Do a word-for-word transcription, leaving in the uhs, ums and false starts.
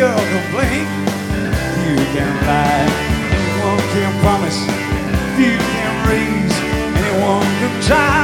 girl can blink, few can lie. Anyone can promise, few can raise. Anyone can try.